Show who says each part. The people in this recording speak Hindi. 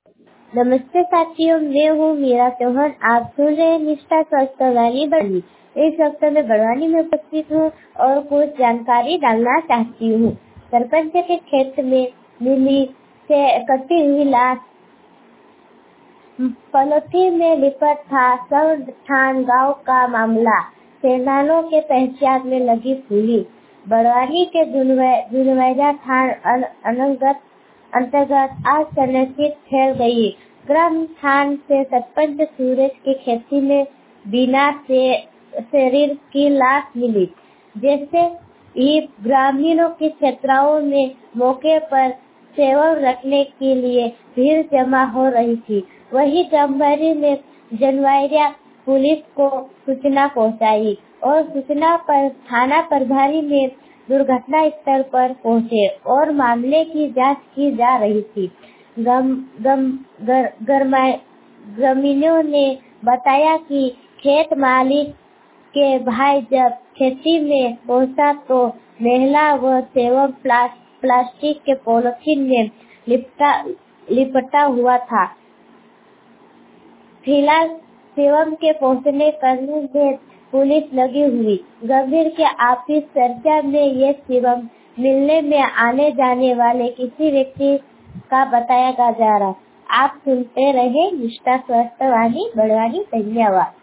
Speaker 1: नमस्ते साथियों, मैं हूँ मीरा चौहान। आप सुन रहे हैं निष्ठा स्वस्थ वाली बड़वानी। इस हफ्ते में बड़वानी में उपस्थित हूँ और कुछ जानकारी डालना चाहती हूँ। सरपंच के खेत में मिली से कटी हुई लाश, पॉलिथीन में लिपट था सब गांव का मामला, सेनानियों के पहचान में लगी फूली। बड़वानी के जुनवैजा थाना अंतर्गत आज सनसनी फैल गई। ग्राम थान से सरपंच सूरज की खेती में बिना शरीर की लाश मिली, जैसे ही ग्रामीणों की छात्राओं में मौके पर सेवा रखने के लिए भीड़ जमा हो रही थी। वही ग्रामवासी ने जनवैया पुलिस को सूचना पहुंचाई और सूचना पर थाना प्रभारी ने दुर्घटना स्थल पर पहुंचे और मामले की जांच की जा रही थी। ग्रामीणों ने बताया कि खेत मालिक के भाई जब खेती में पहुंचा तो महिला व सेवक प्लास्टिक के पॉलिथीन में लिपटा हुआ था। फिलहाल शिवम के पहुंचने करने में पुलिस लगी हुई। गंभीर के आपसी चर्चा में ये शिवम मिलने में आने जाने वाले किसी व्यक्ति का बताया जा रहा। आप सुनते रहे निष्ठा स्वस्थ वाली बड़वानी। धन्यवाद।